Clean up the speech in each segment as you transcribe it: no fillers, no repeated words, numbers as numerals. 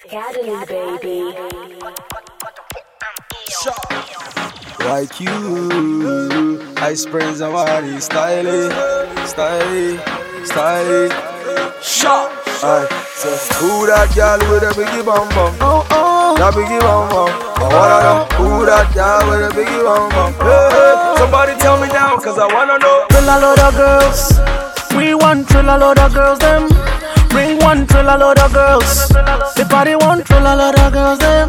Academy, baby. Like you, Ice Springs and Wadi, styling, shot. Alright, so who that girl with a biggie bum bum? That biggie bum bum. I wanna know who that girl with a biggie bum bum. Hey, somebody tell me now, cause I wanna know. Trill a load of girls. We want trill a load of girls, them. Bring one trill a load of girls. The party want trill a load of girls, them.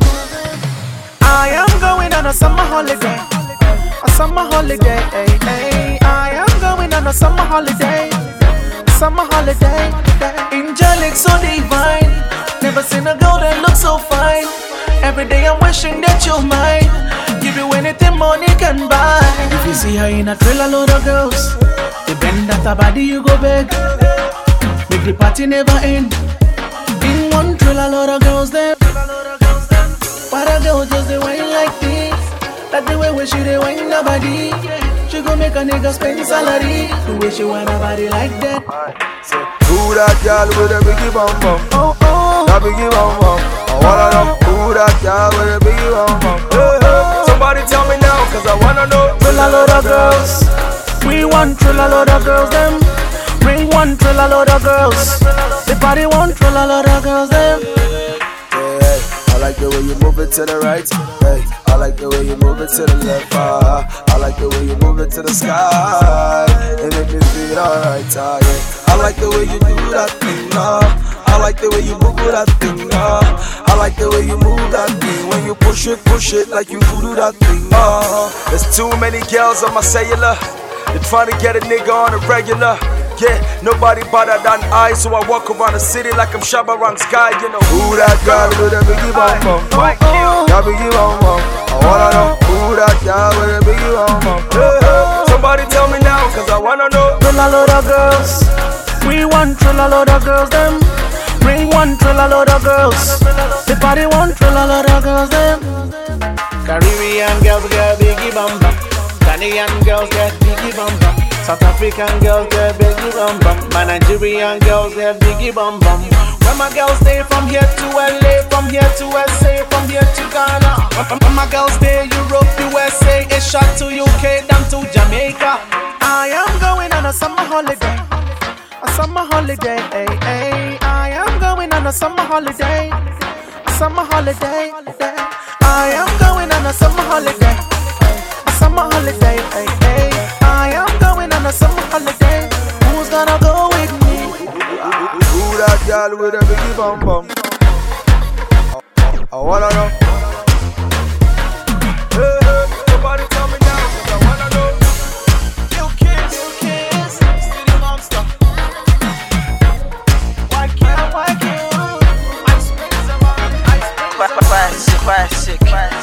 I am going on a summer holiday. A summer holiday, ay, ay. I am going on a summer holiday. Summer holiday. Angelic, so divine. Never seen a girl that looks so fine. Every day I'm wishing that you're mine. Give you anything money can buy. If you see her in a trill a load of girls, the bend that her body you go beg. Make the party never end. In one trill a load of girls there. Why the girl just the wine like this? Like the way she the wine the body. She gon' make a nigga spend salary. The way she want her body like that. So who that girl with a biggie bum bum? That biggie bum bum. I wanna know who that girl with a biggie bum bum. Somebody tell me now, cause I wanna know. Trill a load of girls. We want trill a load of girls, them. Bring one trill a load of girls. The party want trill a load of girls, them. I like the way you move it to the right. Hey, I like the way you move it to the left. I like the way you move it to the sky. And make me feel alright. Yeah. I like the way you do that thing. I like the way you move that thing. I like the way you move that thing. When you push it like you do that thing. There's too many girls on my cellular. They're trying to get a nigga on a regular. Yeah, nobody better than I, so I walk around the city like I'm Shabba Ranks guy, you know. Who that girl with a biggie bum bum? That biggie bum bum. I wanna know who that girl with a biggie bum bum. Somebody tell me now, cause I wanna know. Trill a load of girls. We want trill a load of girls, them. Bring one trill a load of girls. The party want trill a load of girls, them. Caribbean girls get biggie bum bum. Ghanaian girls get biggie bum bum. South African girls get biggie bum bum. My Nigerian girls get biggie bum bum. When my girls stay from here to LA, from here to SA, from here to Ghana. When my girls stay Europe, USA, a shot to UK, down to Jamaica. I am going on a summer holiday. A summer holiday, ay, ay. I am going on a summer holiday. A summer holiday, I am going on a summer holiday. A summer holiday, ay, ay. I am going on a summer holiday. Who's gonna go with me? Who that girl with a biggie bum bum? I wanna know. Somebody tell me now, cause I wanna know. You kiss, city monster. Why can't? Ice Springs, Classic.